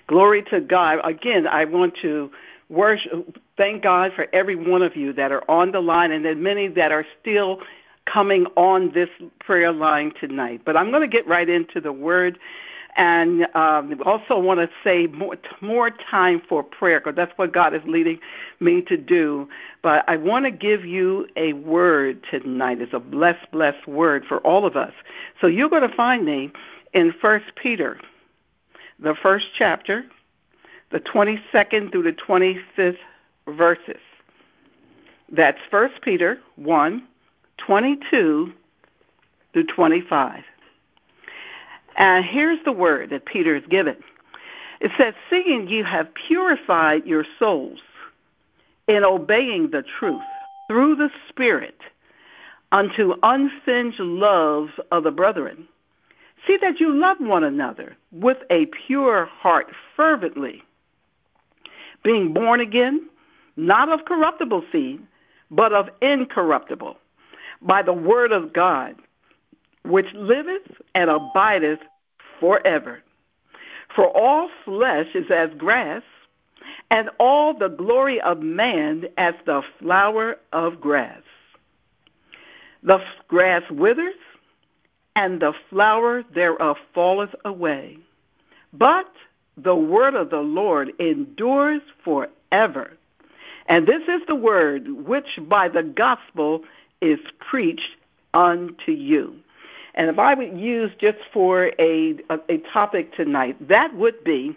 Glory to God. Again, I want to thank God for every one of you that are on the line and then many that are still coming on this prayer line tonight. But I'm going to get right into the word and also want to say more time for prayer because that's what God is leading me to do. But I want to give you a word tonight. It's a blessed word for all of us. So you're going to find me in 1 Peter, the first chapter, the 22nd through the 25th verses. That's 1 Peter 1, 22 through 25. And here's the word that Peter is given. It says, seeing you have purified your souls in obeying the truth through the Spirit unto unfeigned love of the brethren, see that you love one another with a pure heart fervently, being born again, not of corruptible seed, but of incorruptible, by the word of God, which liveth and abideth forever. For all flesh is as grass, and all the glory of man as the flower of grass. The grass withers, and the flower thereof falleth away. But the word of the Lord endures forever. And this is the word which by the gospel is preached unto you. And if I would use just for a topic tonight, that would be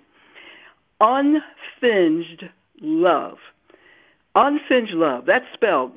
unfinged love. Unfinged love. That's spelled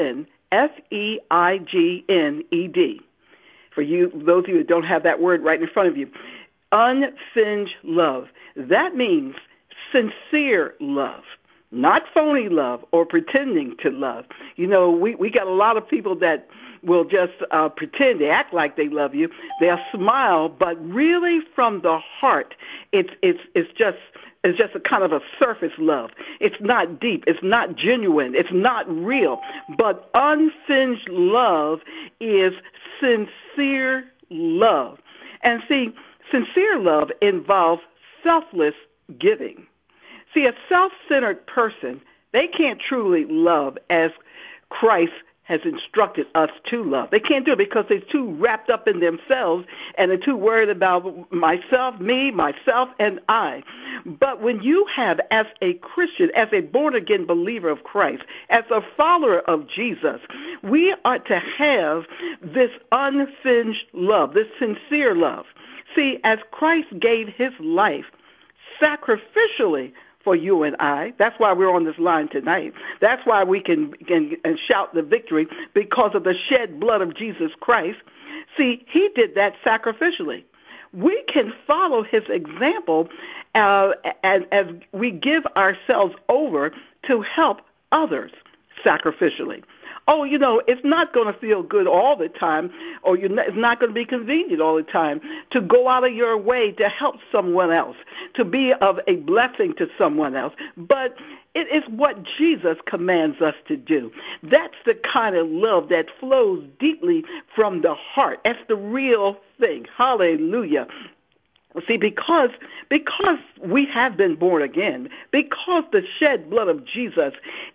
UNFEIGNED. For you, those of you that don't have that word right in front of you. Unfinged love. That means sincere love. Not phony love or pretending to love. You know, we got a lot of people that will just pretend, they act like they love you. They'll smile, but really from the heart, it's just a kind of a surface love. It's not deep. It's not genuine. It's not real. But unfinged love is sincere love. And see, sincere love involves selfless giving. See, a self-centered person, they can't truly love as Christ has instructed us to love. They can't do it because they're too wrapped up in themselves and they're too worried about myself, me, myself, and I. But when you have, as a Christian, as a born-again believer of Christ, as a follower of Jesus, we are to have this unfinged love, this sincere love. See, as Christ gave his life sacrificially for you and I. That's why we're on this line tonight. That's why we can shout the victory, because of the shed blood of Jesus Christ. See, he did that sacrificially. We can follow his example as we give ourselves over to help others sacrificially. Oh, you know, it's not going to feel good all the time, or it's not going to be convenient all the time to go out of your way to help someone else, to be of a blessing to someone else. But it is what Jesus commands us to do. That's the kind of love that flows deeply from the heart. That's the real thing. Hallelujah. See, because we have been born again, because the shed blood of Jesus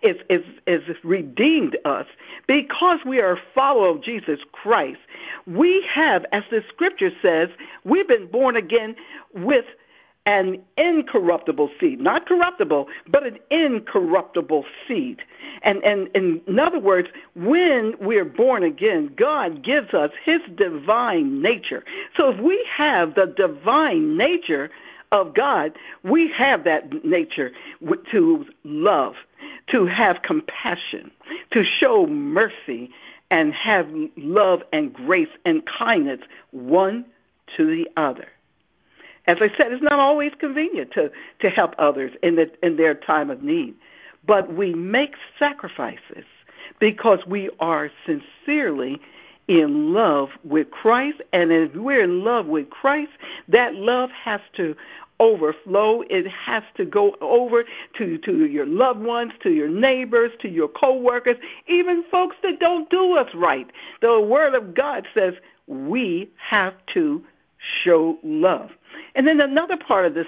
is redeemed us, because we are a follower of Jesus Christ, we have, as the scripture says, we've been born again with an incorruptible seed, not corruptible, but an incorruptible seed. And in other words, when we're born again, God gives us his divine nature. So if we have the divine nature of God, we have that nature to love, to have compassion, to show mercy, and have love and grace and kindness one to the other. As I said, it's not always convenient to help others in their time of need, but we make sacrifices because we are sincerely in love with Christ, and as we're in love with Christ, that love has to overflow. It has to go over to your loved ones, to your neighbors, to your co-workers, even folks that don't do us right. The Word of God says we have to show love. And then another part of this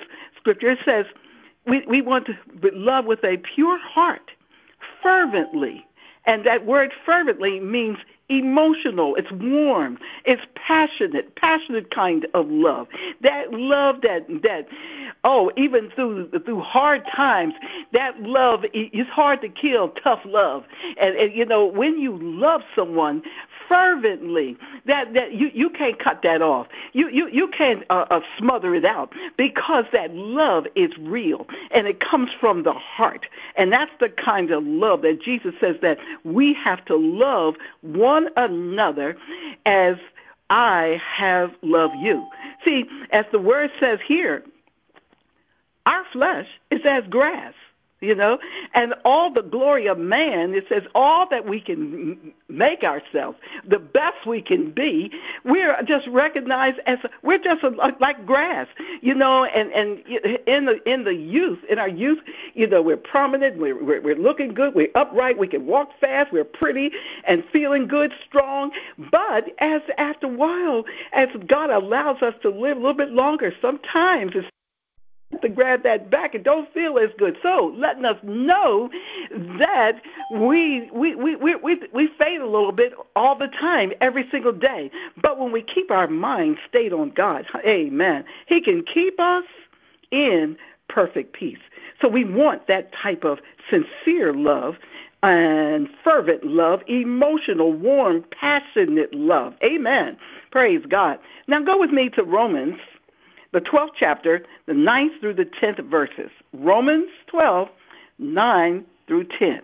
scripture. It says we want to love with a pure heart, fervently. And that word fervently means emotional. It's warm. It's passionate kind of love. That love that even through hard times, that love is hard to kill. Tough love, and when you love someone fervently, that you can't cut that off. You can't smother it out, because that love is real and it comes from the heart. And that's the kind of love that Jesus says that we have to love one another as I have loved you. See, as the word says here, our flesh is as grass, and all the glory of man, it says all that we can make ourselves, the best we can be, we're just recognized as, we're just like grass, and in our youth, we're prominent, we're looking good, we're upright, we can walk fast, we're pretty and feeling good, strong. But as after a while, as God allows us to live a little bit longer, sometimes it's to grab that back and don't feel as good. So letting us know that we fade a little bit all the time, every single day. But when we keep our mind stayed on God, amen, He can keep us in perfect peace. So we want that type of sincere love and fervent love, emotional, warm, passionate love. Amen. Praise God. Now go with me to Romans, the 12th chapter, the 9th through the 10th verses. Romans 12, 9 through 10.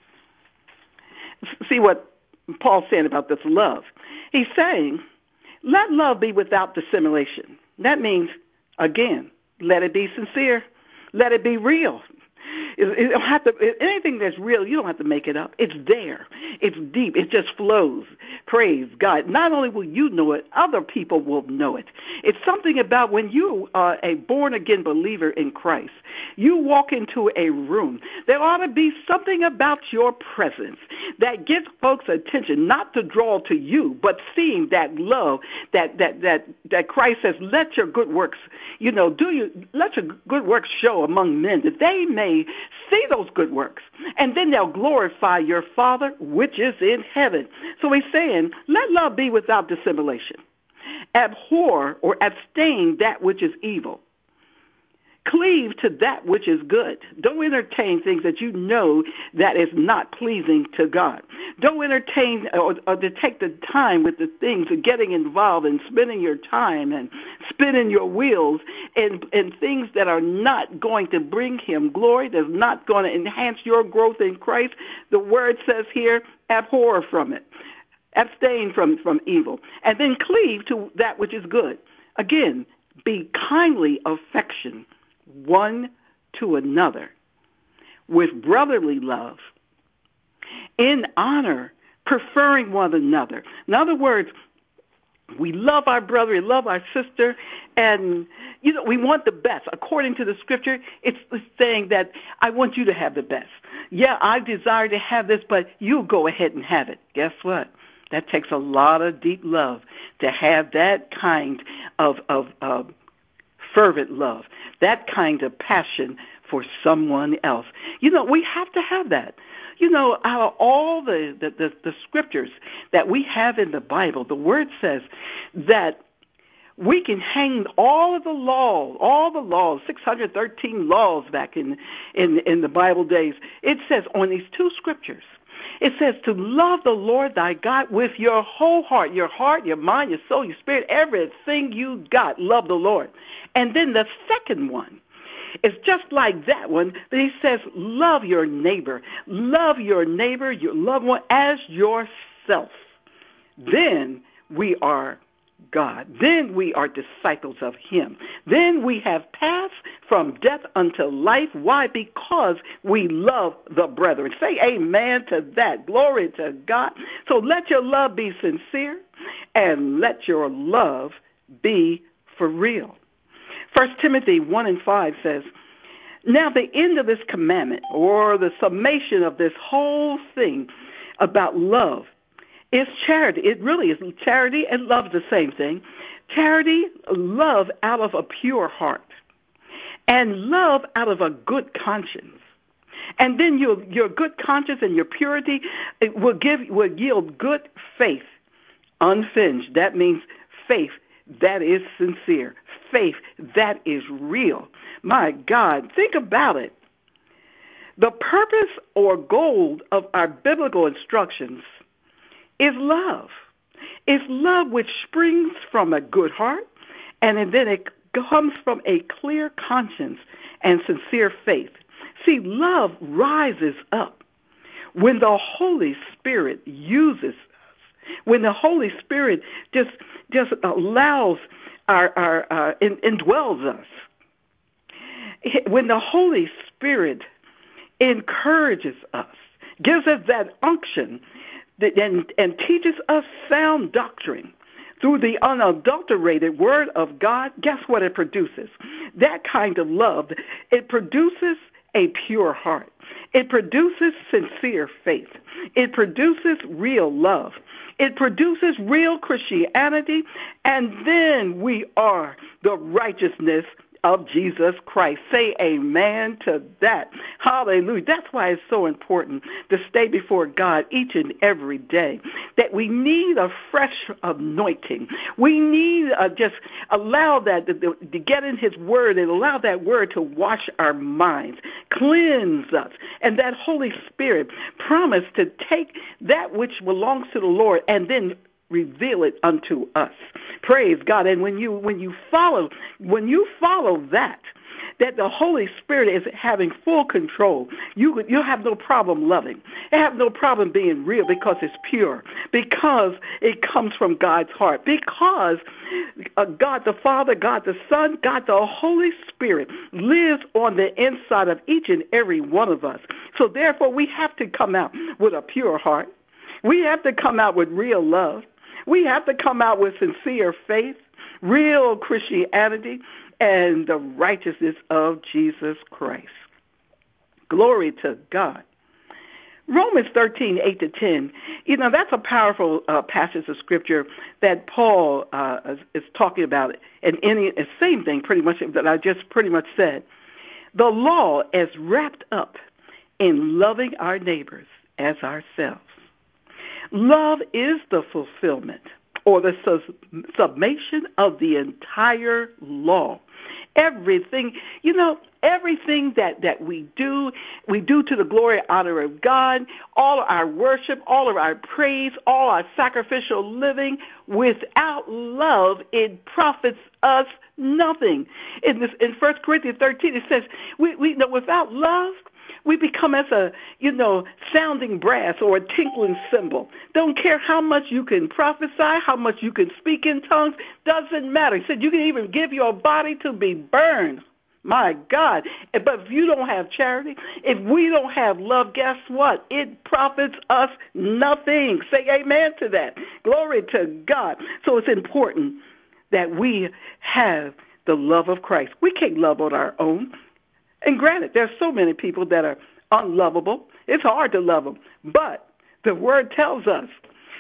See what Paul's saying about this love. He's saying, let love be without dissimulation. That means, again, let it be sincere. Let it be real. It don't have to, anything that's real, you don't have to make it up. It's there. It's deep. It just flows. Praise God. Not only will you know it, other people will know it. It's something about when you are a born-again believer in Christ, you walk into a room, there ought to be something about your presence that gets folks' attention, not to draw to you, but seeing that love that Christ says, let your good works, let your good works show among men, that they may see those good works, and then they'll glorify your Father which is in heaven. So he's saying, let love be without dissimulation. Abhor or abstain that which is evil. Cleave to that which is good. Don't entertain things that you know that is not pleasing to God. Don't entertain or to take the time with the things of getting involved and spending your time and spinning your wheels in things that are not going to bring Him glory, that's not going to enhance your growth in Christ. The word says here, abhor from it. Abstain from evil. And then cleave to that which is good. Again, be kindly affection one to another with brotherly love, in honor, preferring one another. In other words, we love our brother, we love our sister, and we want the best. According to the scripture, it's saying that I want you to have the best. Yeah, I desire to have this, but you go ahead and have it. Guess what? That takes a lot of deep love to have that kind of fervent love, that kind of passion for someone else. We have to have that. Out of all the scriptures that we have in the Bible, the Word says that we can hang all of the laws, 613 laws back in the Bible days. It says on these two scriptures, it says to love the Lord thy God with your whole heart, your mind, your soul, your spirit, everything you got. Love the Lord. And then the second one is just like that one, but he says love your neighbor. Love your neighbor, your loved one, as yourself. Then we are God. Then we are disciples of Him. Then we have passed from death unto life. Why? Because we love the brethren. Say amen to that. Glory to God. So let your love be sincere and let your love be for real. 1 Timothy 1:5 says, now the end of this commandment, or the summation of this whole thing about love, is charity. It really is. Charity and love is the same thing. Charity, love out of a pure heart. and love out of a good conscience. And then your good conscience and your purity will yield good faith, unfringed. That means faith that is sincere, faith that is real. My God, think about it. The purpose or goal of our biblical instructions is love. It's love which springs from a good heart, and then it comes from a clear conscience and sincere faith. See, love rises up when the Holy Spirit uses us, when the Holy Spirit just allows indwells us, when the Holy Spirit encourages us, gives us that unction, and teaches us sound doctrine through the unadulterated Word of God. Guess what it produces? That kind of love. It produces a pure heart. It produces sincere faith. It produces real love. It produces real Christianity, and then we are the righteousness of Jesus Christ. Say amen to that. Hallelujah. That's why it's so important to stay before God each and every day, that we need a fresh anointing. We need just allow that to get in his word and allow that word to wash our minds, cleanse us, and that Holy Spirit promised to take that which belongs to the Lord and then reveal it unto us. Praise God. And when you follow that the Holy Spirit is having full control, you'll have no problem loving. You have no problem being real because it's pure, because it comes from God's heart, because God the Father, God the Son, God the Holy Spirit lives on the inside of each and every one of us. So therefore, we have to come out with a pure heart. We have to come out with real love. We have to come out with sincere faith, real Christianity, and the righteousness of Jesus Christ. Glory to God. Romans 13:8-10, that's a powerful passage of Scripture that Paul is talking about, and the same thing pretty much that I just pretty much said. The law is wrapped up in loving our neighbors as ourselves. Love is the fulfillment or the summation of the entire law. Everything, everything that we do to the glory and honor of God, all of our worship, all of our praise, all our sacrificial living. Without love, it profits us nothing. In 1 Corinthians 13, it says, we know without love, we become as a, sounding brass or a tinkling cymbal. Don't care how much you can prophesy, how much you can speak in tongues, doesn't matter. He said you can even give your body to be burned. My God. But if you don't have charity, if we don't have love, guess what? It profits us nothing. Say amen to that. Glory to God. So it's important that we have the love of Christ. We can't love on our own. And granted, there's so many people that are unlovable. It's hard to love them. But the Word tells us,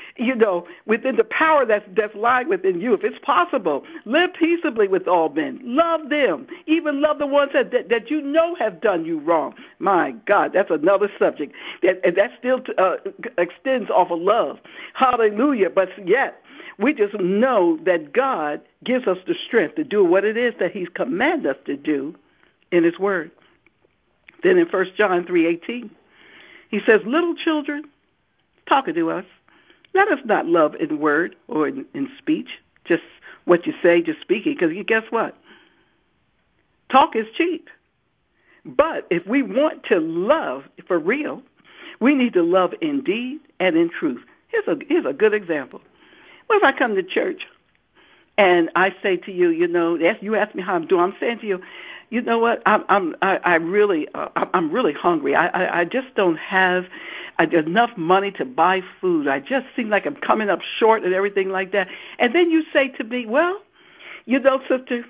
within the power that's lying within you, if it's possible, live peaceably with all men. Love them. Even love the ones that you know have done you wrong. My God, that's another subject. That still extends off of love. Hallelujah. But yet, we just know that God gives us the strength to do what it is that he's commanded us to do in his word. Then in 1 John 3:18, he says, little children, talking to us, let us not love in word or in speech, just what you say, just speaking, because guess what? Talk is cheap. But if we want to love for real, we need to love in deed and in truth. Here's a good example. What if I come to church and I say to you, you ask me how I'm doing, I'm saying to you, you know what? I'm really hungry. I just don't have enough money to buy food. I just seem like I'm coming up short and everything like that. And then you say to me, well, sister,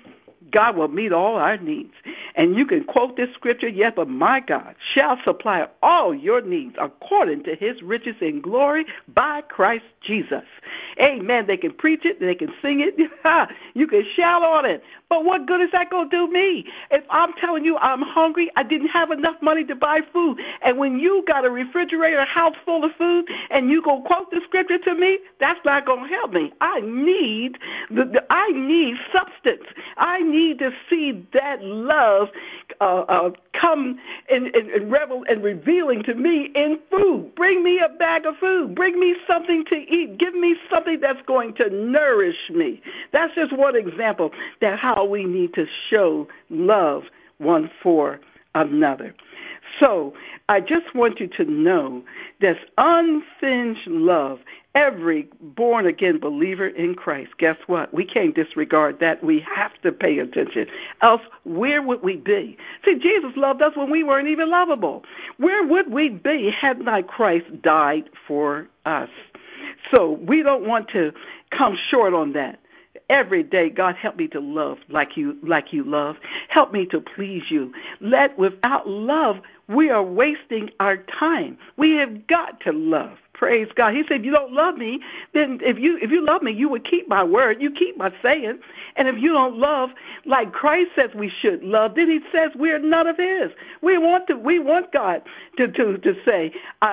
God will meet all our needs. And you can quote this scripture, yes, but my God shall supply all your needs according to his riches in glory by Christ Jesus. Amen. They can preach it, they can sing it, you can shout on it. But what good is that going to do me? If I'm telling you I'm hungry, I didn't have enough money to buy food, and when you got a refrigerator, a house full of food, and you go quote the scripture to me, that's not going to help me. I need substance. I need to see that love come and revealing to me in food. Bring me a bag of food. Bring me something to eat. Give me something that's going to nourish me. That's just one example that how we need to show love one for another. So I just want you to know this unfinged love. Every born-again believer in Christ, guess what? We can't disregard that. We have to pay attention. Else, where would we be? See, Jesus loved us when we weren't even lovable. Where would we be had not Christ died for us? So we don't want to come short on that. Every day, God, help me to love like you love. Help me to please you. Without love, we are wasting our time. We have got to love. Praise God. He said, if you don't love me, then if you love me, you would keep my word. You keep my saying. And if you don't love like Christ says we should love, then he says we're none of his. We want God to say,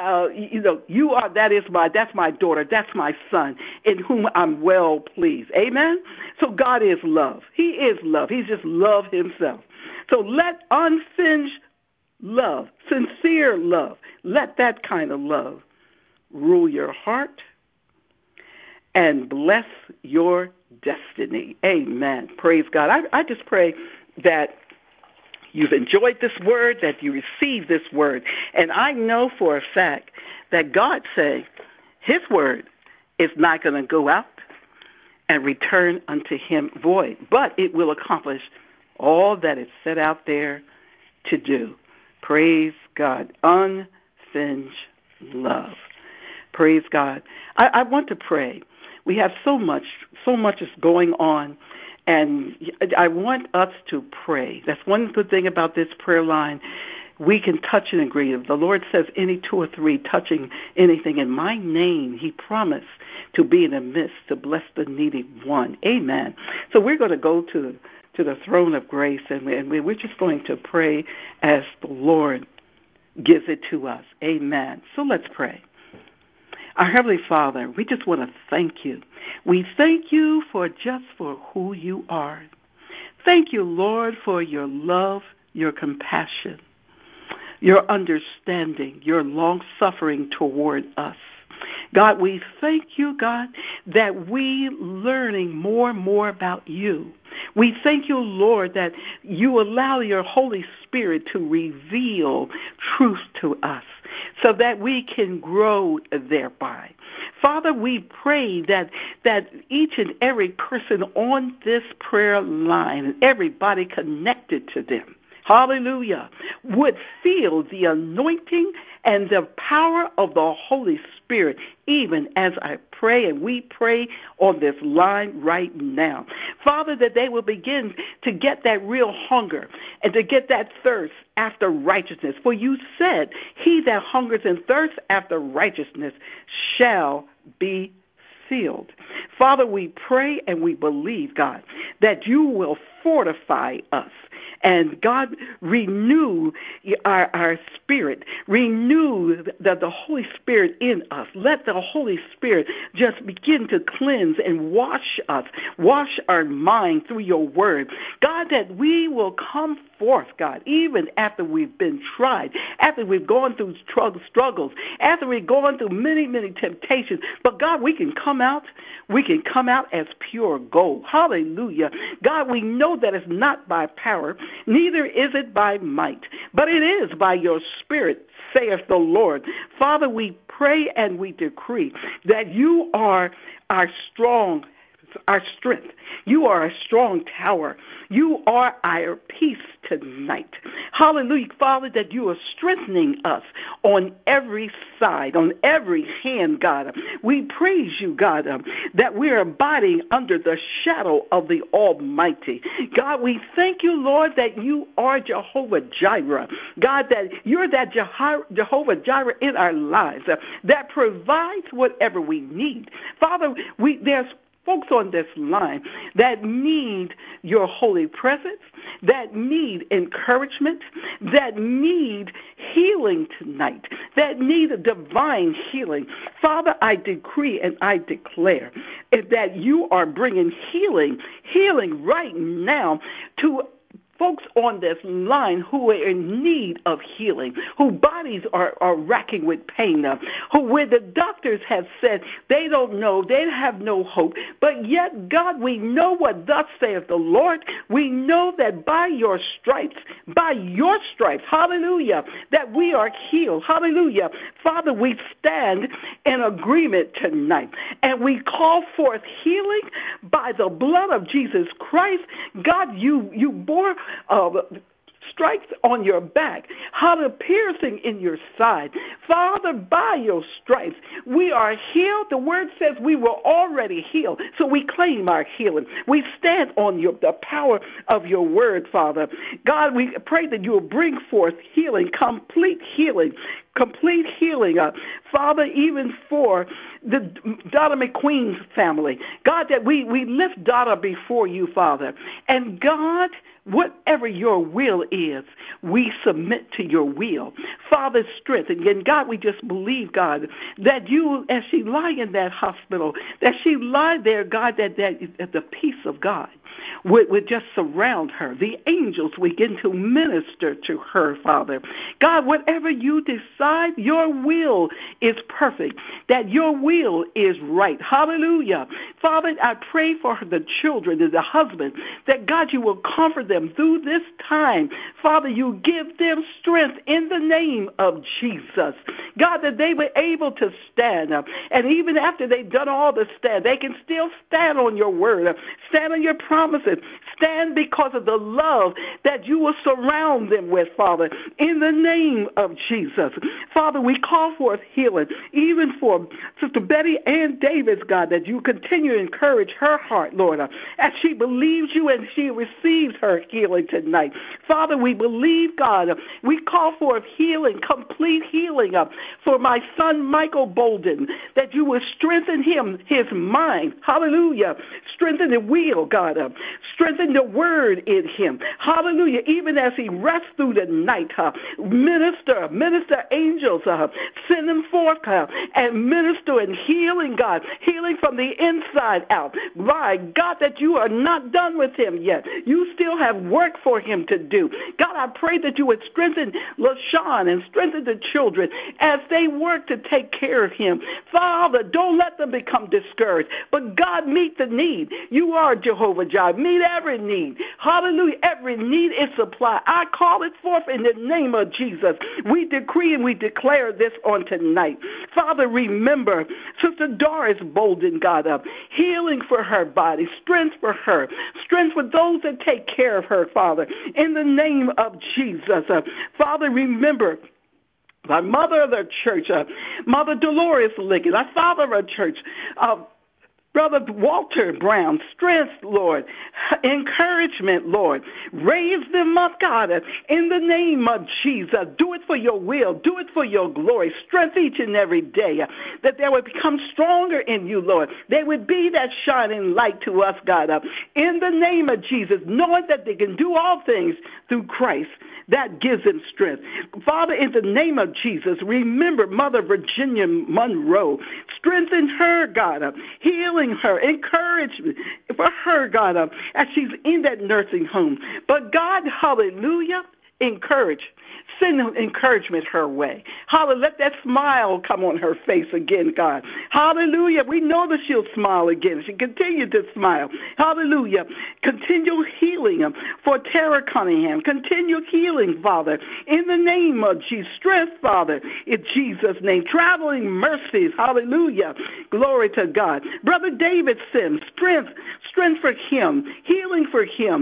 that's my daughter, that's my son, in whom I'm well pleased. Amen? So God is love. He is love. He's just love himself. So let unfinged love, sincere love, let that kind of love rule your heart and bless your destiny. Amen. Praise God. I just pray that you've enjoyed this word, that you receive this word. And I know for a fact that God said his word is not going to go out and return unto him void, but it will accomplish all that it's set out there to do. Praise God. Unfinged love. Praise God. I want to pray. We have so much is going on, and I want us to pray. That's one good thing about this prayer line. We can touch and agree. The Lord says any two or three touching anything in my name, he promised to be in the midst to bless the needy one. Amen. So we're going to go to the throne of grace, and we're just going to pray as the Lord gives it to us. Amen. So let's pray. Our Heavenly Father, we just want to thank you. We thank you for who you are. Thank you, Lord, for your love, your compassion, your understanding, your long-suffering toward us. God, we thank you, God, that we learning more and more about you. We thank you, Lord, that you allow your Holy Spirit to reveal truth to us so that we can grow thereby. Father, we pray that each and every person on this prayer line and everybody connected to them, hallelujah, would feel the anointing and the power of the Holy Spirit, even as I pray and we pray on this line right now. Father, that they will begin to get that real hunger and to get that thirst after righteousness. For you said, he that hungers and thirsts after righteousness shall be filled. Father, we pray and we believe, God, that you will fortify us. And God, renew our spirit. Renew the Holy Spirit in us. Let the Holy Spirit just begin to cleanse and wash us. Wash our mind through your word. God, that we will come forth, God, even after we've been tried, after we've gone through struggles, after we've gone through many, many temptations. But God, we can come out as pure gold. Hallelujah. God, we know that it's not by power, neither is it by might, but it is by your Spirit, saith the Lord. Father, we pray and we decree that you are our strength. You are a strong tower. You are our peace tonight. Hallelujah, Father, that you are strengthening us on every side, on every hand, God. We praise you, God, that we are abiding under the shadow of the Almighty. God, we thank you, Lord, that you are Jehovah Jireh. God, that you're that Jehovah Jireh in our lives that provides whatever we need. Father, there's folks on this line that need your holy presence, that need encouragement, that need healing tonight, that need a divine healing. Father, I decree and I declare that you are bringing healing right now to folks on this line who are in need of healing, whose bodies are racking with pain, where the doctors have said they don't know, they have no hope. But yet, God, we know what thus saith the Lord. We know that by your stripes, hallelujah, that we are healed. Hallelujah. Father, we stand in agreement tonight, and we call forth healing by the blood of Jesus Christ. God, you bore stripes on your back, piercing in your side. Father, by your stripes, we are healed. The word says we were already healed, so we claim our healing. We stand on the power of your word, Father. God, we pray that you will bring forth healing, complete healing, Father, even for the Donna McQueen's family. God, that we lift Donna before you, Father. And God, whatever your will is, we submit to your will. Father, strengthen. And God, we just believe, God, that you, as she lie in that hospital, that she lie there, God, that the peace of God would just surround her. The angels begin to minister to her, Father. God, whatever you decide, your will is perfect, that your will is right. Hallelujah. Father, I pray for the children and the husband, that God, you will comfort them through this time. Father, you give them strength in the name of Jesus. God, that they were able to stand up. And even after they've done all the stand, they can still stand on your word, stand on your promises, stand because of the love that you will surround them with, Father, in the name of Jesus. Father, we call forth healing, even for Sister Betty Ann Davis, God, that you continue to encourage her heart, Lord, as she believes you and she receives her healing tonight. Father, we believe, God, we call forth healing, complete healing for my son Michael Bolden, that you will strengthen him, his mind, hallelujah, strengthen the will, God, strengthen the word in him, hallelujah, even as he rests through the night, minister angels, send them forth, and minister in healing, God, healing from the inside out. My God, that you are not done with him yet. You still have work for him to do. God, I pray that you would strengthen LaShawn and strengthen the children as they work to take care of him. Father, don't let them become discouraged, but God, meet the need. You are Jehovah Jireh. Meet every need. Hallelujah. Every need is supplied. I call it forth in the name of Jesus. We decree and we declare this on tonight. Father, remember Sister Doris Bolden, God, healing for her body, strength for her, strength for those that take care of her, Father, in the name of Jesus. Father, remember our mother of the church, Mother Dolores Liggett, our father of our church, Brother Walter Brown, strength, Lord, encouragement, Lord. Raise them up, God, in the name of Jesus. Do it for your will. Do it for your glory. Strength each and every day, that they would become stronger in you, Lord. They would be that shining light to us, God, in the name of Jesus, knowing that they can do all things through Christ. That gives them strength. Father, in the name of Jesus, remember Mother Virginia Monroe. Strengthen her, God, healing her, encouragement for her, God, as she's in that nursing home. But God, hallelujah, encourage. Send encouragement her way. Hallelujah. Let that smile come on her face again, God. Hallelujah. We know that she'll smile again. She continue to smile. Hallelujah. Continue healing for Tara Cunningham. Continue healing, Father, in the name of Jesus. Strength, Father, in Jesus' name. Traveling mercies. Hallelujah. Glory to God. Brother David Sims, strength for him, healing for him.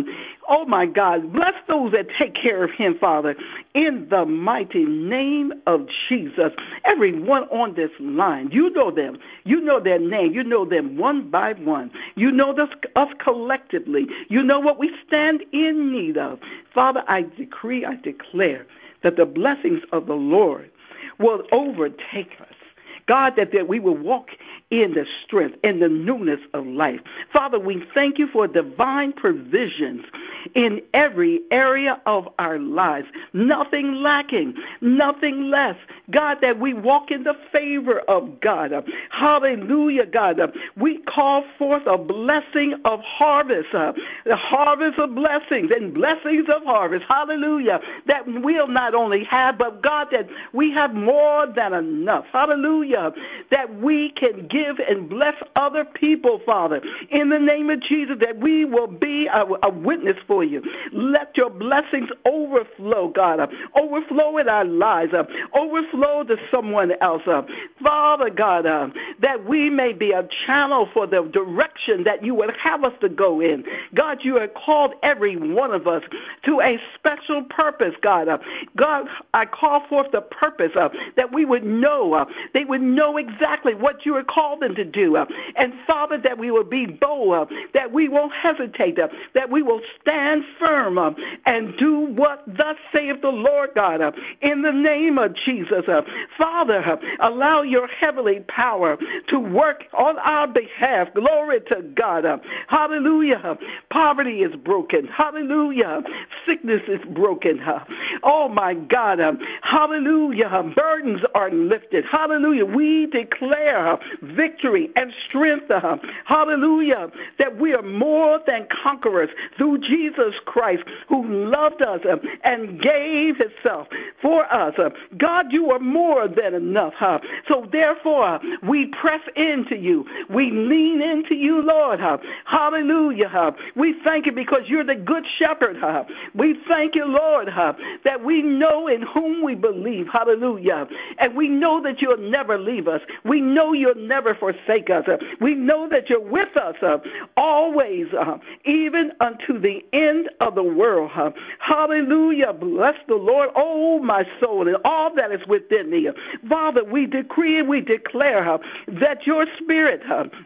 Oh, my God. Bless those that take care of him, Father, in the mighty name of Jesus. Everyone on this line, you know them. You know their name. You know them one by one. You know us collectively. You know what we stand in need of. Father, I decree, I declare that the blessings of the Lord will overtake us. God, that we will walk in the strength and the newness of life. Father, we thank you for divine provisions in every area of our lives. Nothing lacking, nothing less. God, that we walk in the favor of God. Hallelujah, God. We call forth a blessing of harvest, the harvest of blessings and blessings of harvest. Hallelujah. That we'll not only have, but God, that we have more than enough. Hallelujah. That we can give and bless other people, Father, in the name of Jesus, that we will be a witness for you. Let your blessings overflow, God, overflow in our lives, overflow to someone else. Father, God, that we may be a channel for the direction that you would have us to go in. God, you have called every one of us to a special purpose, God. God, I call forth the purpose that we would know, they would know exactly what you have called them to do. And Father, that we will be bold, that we won't hesitate, that we will stand firm and do what thus saith the Lord God, in the name of Jesus. Father, allow your heavenly power to work on our behalf. Glory to God. Hallelujah. Poverty is broken. Hallelujah. Sickness is broken. Oh, my God. Hallelujah. Burdens are lifted. Hallelujah. We declare victory and strength. Hallelujah. That we are more than conquerors through Jesus Christ, who loved us and gave himself for us. God, you are more than enough. So therefore, we press into you. We lean into you, Lord. Hallelujah. We thank you because you're the good shepherd. We thank you, Lord, that we know in whom we believe. Hallelujah. And we know that you'll never leave us. We know you'll never forsake us. We know that you're with us always, even unto the end of the world. Hallelujah. Bless the Lord, oh my soul, and all that is within me. Father, we decree and we declare that your spirit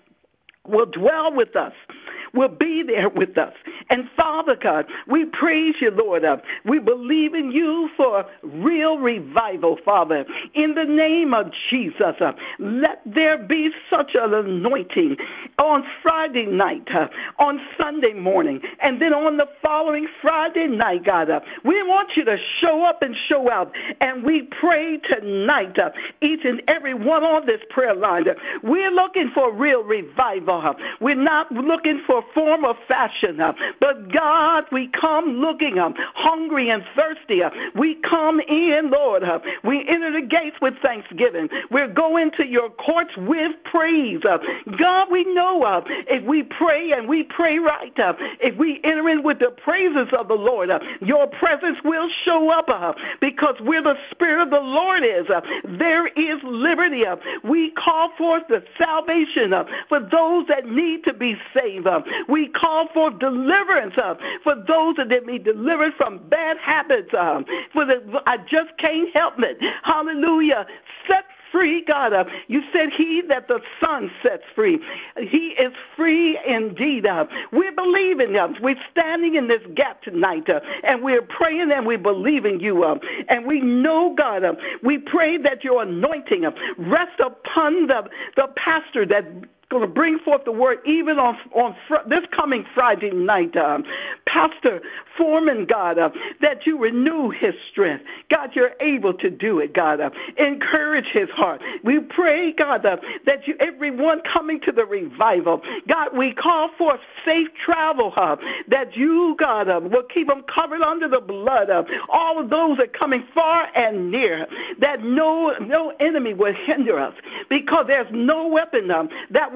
will dwell with us, will be there with us. And Father God, we praise you, Lord. We believe in you for real revival, Father. In the name of Jesus, let there be such an anointing on Friday night, on Sunday morning, and then on the following Friday night, God. We want you to show up and show out. And we pray tonight, each and every one on this prayer line, we're looking for real revival. We're not looking for form or fashion, but God, we come looking hungry and thirsty. We come in, Lord. We enter the gates with thanksgiving. We're going to your courts with praise. God, we know if we pray and we pray right, if we enter in with the praises of the Lord, your presence will show up because where the Spirit of the Lord is, there is liberty. We call forth the salvation for those that need to be saved. We call for deliverance for those that need delivered from bad habits. I just can't help it. Hallelujah. Set free, God. You said he that the Son sets free, he is free indeed. We're believing. We're standing in this gap tonight, and we're praying and we believe in you. And we know, God, we pray that your anointing rest upon the pastor that going to bring forth the word even on this coming Friday night. Pastor Foreman, God, that you renew his strength. God, you're able to do it, God. Encourage his heart. We pray, God, that you, everyone coming to the revival, God, we call for safe travel, that you, God, will keep them covered under the blood of all of those that are coming far and near, that no enemy will hinder us, because there's no weapon that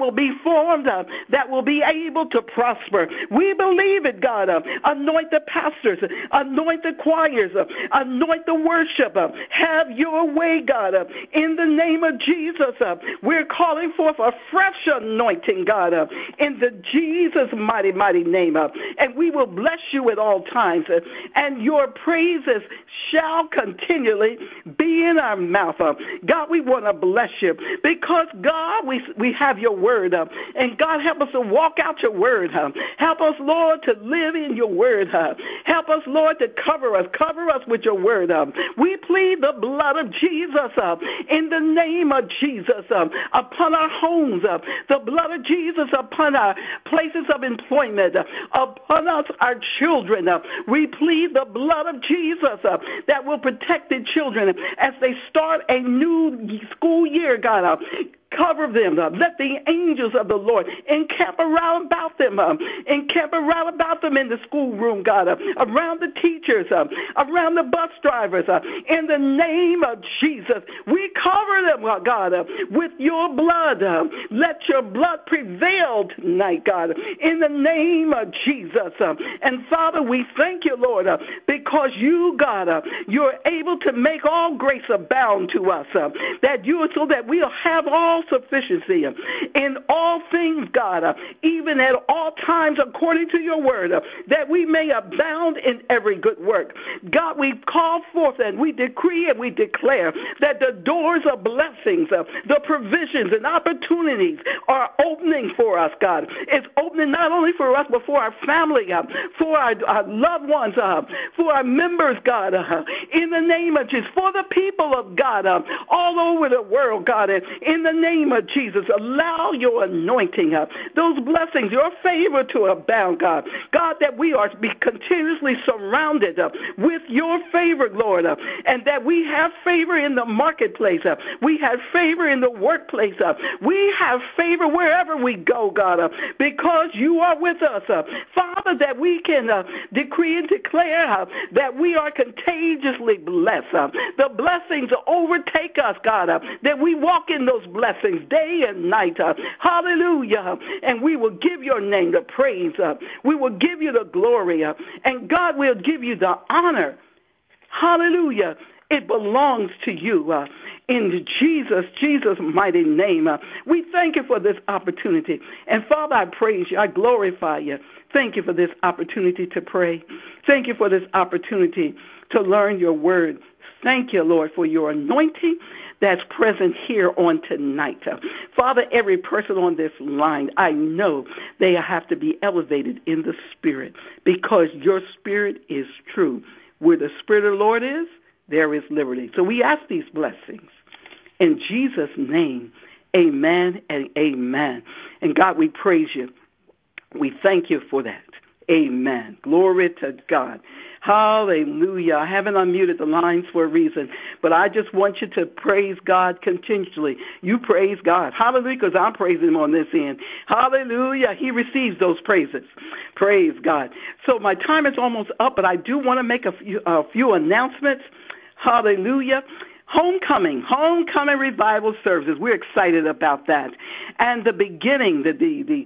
will be formed, that will be able to prosper. We believe it, God. Anoint the pastors, anoint the choirs, anoint the worship. Have your way, God. In the name of Jesus, we're calling forth a fresh anointing, God, in the Jesus mighty, mighty name. And we will bless you at all times, and your praises shall continually be in our mouth. God, we want to bless you because, God, we have your word. And God, help us to walk out your word. Help us, Lord, to live in your word. Help us, Lord, to cover us with your word. We plead the blood of Jesus in the name of Jesus upon our homes, the blood of Jesus upon our places of employment, upon us, our children. We plead the blood of Jesus that will protect the children as they start a new school year, God. Cover them. Let the angels of the Lord encamp around about them. Encamp around about them in the schoolroom, God. Around the teachers. Around the bus drivers. In the name of Jesus, we cover them, God, with your blood. Let your blood prevail tonight, God. In the name of Jesus. And Father, we thank you, Lord, because you, God, you're able to make all grace abound to us. That you, so that we'll have all sufficiency in all things, God, even at all times according to your word, that we may abound in every good work. God, we call forth and we decree and we declare that the doors of blessings, the provisions and opportunities are opening for us, God. It's opening not only for us, but for our family, for our loved ones, for our members, God, in the name of Jesus, for the people of God all over the world, God, in the name of Jesus, allow your anointing, those blessings, your favor to abound, God. God, that we are to be continuously surrounded with your favor, Lord, and that we have favor in the marketplace. We have favor in the workplace. We have favor wherever we go, God, because you are with us. Father, that we can decree and declare that we are contagiously blessed. The blessings overtake us, God, that we walk in those blessings day and night. Hallelujah. And we will give your name the praise. We will give you the glory. And God will give you the honor. Hallelujah. It belongs to you. In Jesus' mighty name. We thank you for this opportunity. And Father, I praise you. I glorify you. Thank you for this opportunity to pray. Thank you for this opportunity to learn your word. Thank you, Lord, for your anointing that's present here on tonight. Father, every person on this line, I know they have to be elevated in the spirit because your spirit is true. Where the Spirit of the Lord is, there is liberty. So we ask these blessings in Jesus' name. Amen and amen. And God, we praise you. We thank you for that. Amen. Glory to God. Hallelujah. I haven't unmuted the lines for a reason, but I just want you to praise God continually. You praise God. Hallelujah, because I'm praising him on this end. Hallelujah. He receives those praises. Praise God. So my time is almost up, but I do want to make a few announcements. Hallelujah. Homecoming revival services. We're excited about that. And the beginning, the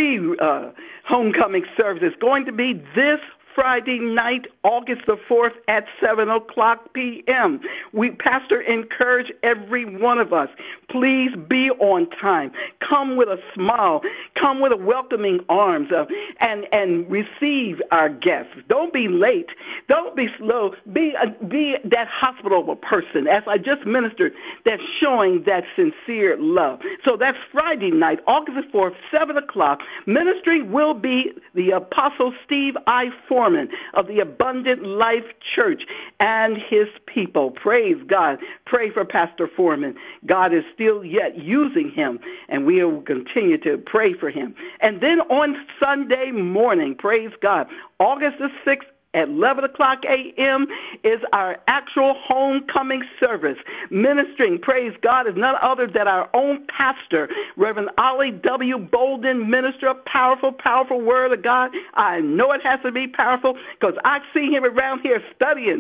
pre-homecoming service is going to be this Friday night, August the 4th at 7:00 p.m. We, Pastor, encourage every one of us, please be on time. Come with a smile. Come with a welcoming arms and receive our guests. Don't be late. Don't be slow. Be that hospitable person, as I just ministered, that's showing that sincere love. So that's Friday night, August the 4th, 7:00. Ministry will be the Apostle Steve I. Foreman of the Abundant Life Church and his people. Praise God. Pray for Pastor Foreman. God is still yet using him, and we will continue to pray for him. And then on Sunday morning, praise God, August the 6th, At 11 o'clock a.m. is our actual homecoming service. Ministering, praise God, is none other than our own pastor, Reverend Ollie W. Bolden, minister of powerful, powerful word of God. I know it has to be powerful because I see him around here studying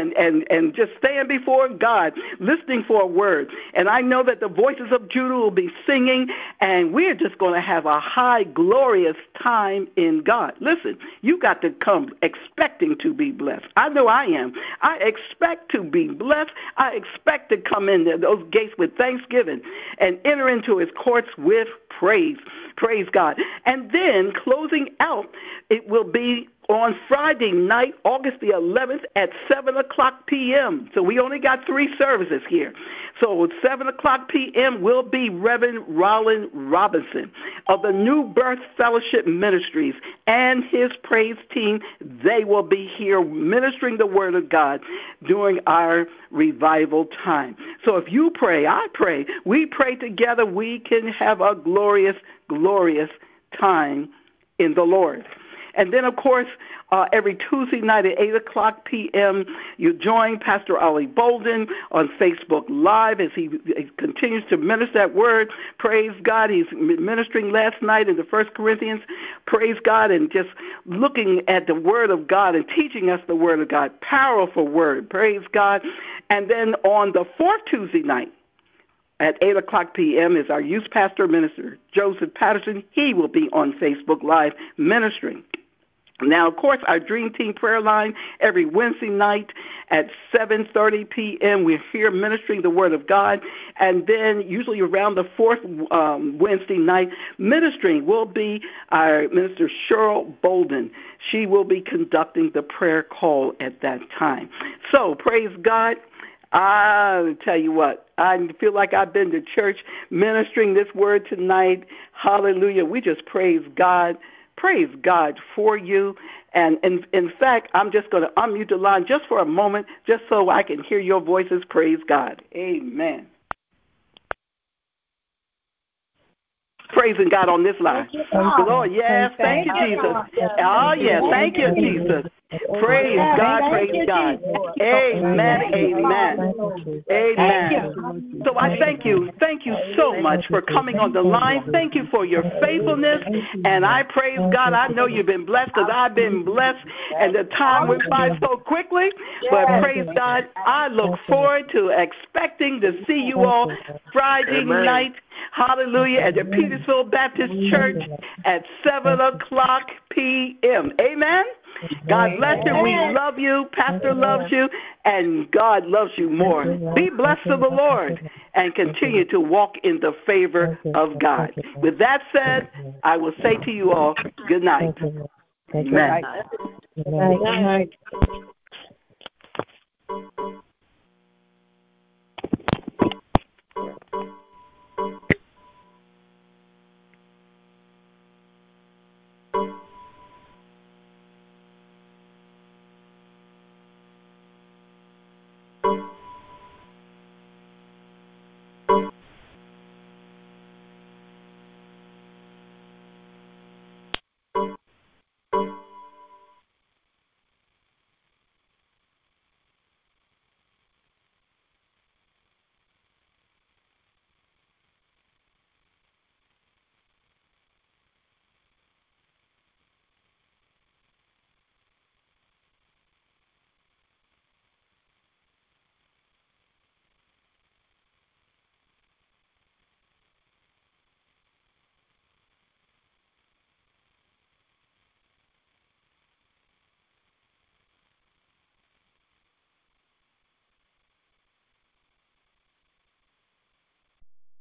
and just staying before God, listening for a word. And I know that the voices of Judah will be singing, and we're just going to have a high, glorious time in God. Listen, you got to come expecting to be blessed. I know I am. I expect to be blessed. I expect to come in those gates with thanksgiving and enter into his courts with praise. Praise God. And then closing out, it will be on Friday night, August the 11th at 7 o'clock p.m. So we only got 3 services here. So at 7 o'clock p.m. will be Reverend Rollin Robinson of the New Birth Fellowship Ministries and his praise team. They will be here ministering the word of God during our revival time. So if you pray, I pray, we pray together, we can have a glorious, glorious time in the Lord. And then, of course, every Tuesday night at 8 o'clock p.m., you join Pastor Ollie Bolden on Facebook Live as he continues to minister that word. Praise God. He's ministering last night in the 1 Corinthians. Praise God, and just looking at the word of God and teaching us the word of God. Powerful word. Praise God. And then on the 4th Tuesday night, at 8 o'clock p.m. is our youth pastor, Minister Joseph Patterson. He will be on Facebook Live ministering. Now, of course, our Dream Team prayer line every Wednesday night at 7:30 p.m. We're here ministering the Word of God. And then usually around the 4th Wednesday night, ministering will be our Minister Cheryl Bolden. She will be conducting the prayer call at that time. So, praise God. I'll tell you what, I feel like I've been to church ministering this word tonight. Hallelujah. We just praise God. Praise God for you. And in fact, I'm just going to unmute the line just for a moment, just so I can hear your voices. Praise God. Amen. Praising God on this line. Lord, yes, thank you, Jesus. Oh, yeah, thank you, Jesus. Praise God, praise God. Amen, amen, amen. So I thank you so much for coming on the line. Thank you for your faithfulness, and I praise God. I know you've been blessed because I've been blessed, and the time went by so quickly, but praise God, I look forward to expecting to see you all Friday night, hallelujah, at the Petersville Baptist Church at 7 o'clock p.m. Amen? God bless you. We love you. Pastor loves you. And God loves you more. Be blessed of the Lord and continue to walk in the favor of God. With that said, I will say to you all, good night. Amen. Good night.